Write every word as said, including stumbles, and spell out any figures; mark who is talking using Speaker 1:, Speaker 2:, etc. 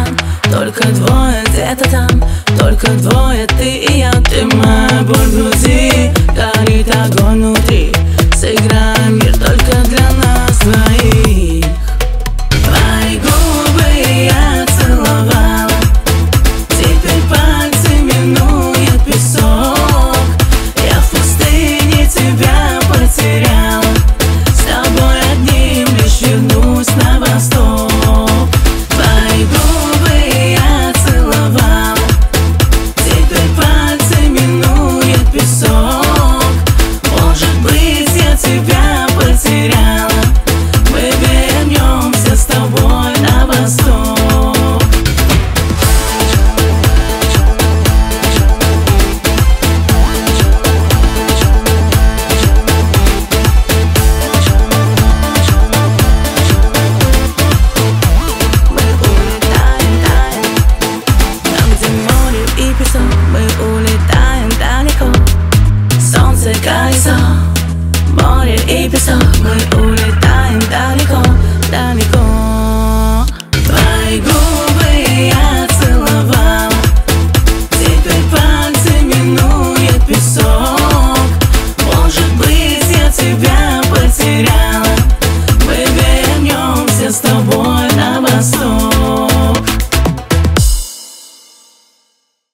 Speaker 1: океан. Только двое где-то там, только двое, ты и я. Ты моя боль в груди, горит огонь внутри. Сыграем мир только для нас двоих. Твои губы я целовала, теперь пальцы минуют песок. Я в пустыне тебя потеряла, с тобой одним лишь вернусь на восток. Твои губы я целовала, теперь пальцы минуют песок. Может быть, я тебя потеряла, мы вернемся с тобой на восток. Мы улетаем, таем, там, где море и песок. Мы улетаем далеко, солнце колесо, море и песок. Мы улетаем далеко, далеко. Твои губы я целовала, теперь пальцы минуют песок. Может быть, я тебя потеряла,